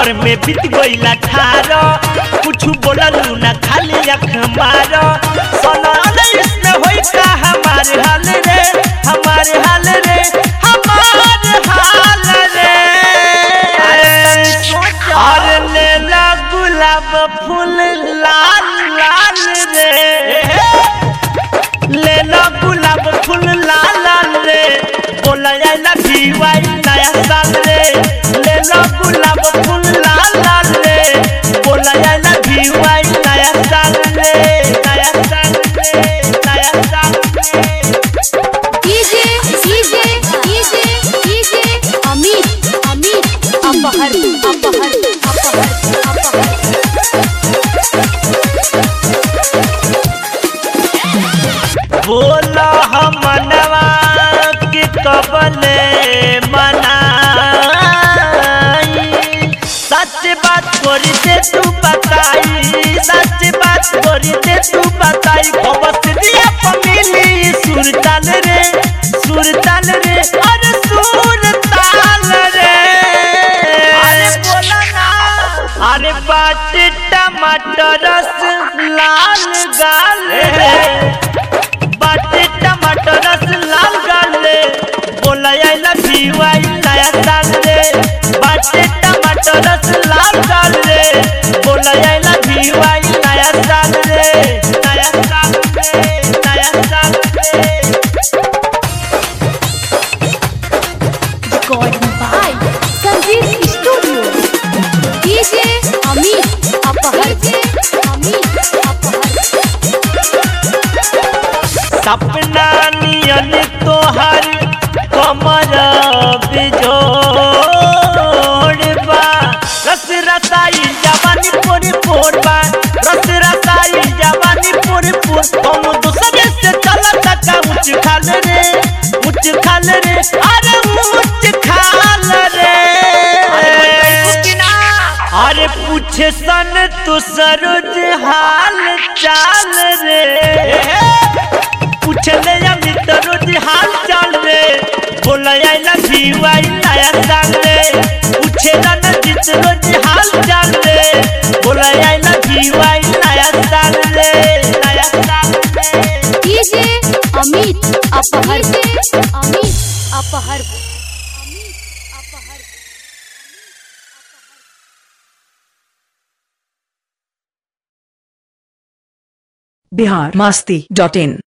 नवंबर में बीत गइला 18 कुछ बोललू ना खाली अख मार सोना इसमें होई का हमारे हाल रे हमारे हाल रे हमारे हाल रे और लेला गुलाब फूल लाल लाल रे लेला गुलाब फूल लाल लाल रे बोला ना भिवाई नया साल रे लेला गुलाब फूल लाल लाल रे बोला ना भिवाई नया साल रे नया साल रे नया साल रे DJ DJ DJ DJ Amit Amit अपहर अपहर अपहर बोला हम मनवा के कबले मनाई सच बात करी दे तू बताई सच बात करी दे तू बताई खबसरिया पमिली सुरताल रे अरे सुरताल रे अरे बोला ना अरे बाट टमाटर रस लाल गाल रे बाटे टमाटर रस लाल गाल रे बोला ना भिवाई नया साल रे बाटे टमाटर रस लाल गाल रे बोला ना भिवाई नया साल रे नया साल रे नया साल रे recording by Sanjeev studio DJ Amit अपहर अमित अपहर सपना नियन तोहर कमर बिजोड़बा रस रसाई जवानी पूरी पूरबा रस रसाई जवानी पूरी पूर हम दूसरे से चलता का मुझ खाल रे अरे मुझ खाल रे अरे पूछे सन तू सरोज हाल चाल रे पूछले अमित रोज हाल चाल रे बोला ना भिवाई नया साल रे पूछेला ना जित रोज हाल चाल रे बोला ना भिवाई नया साल रे नया साल रे डीजे अमित अपहर अमित अपहर biharmasti.in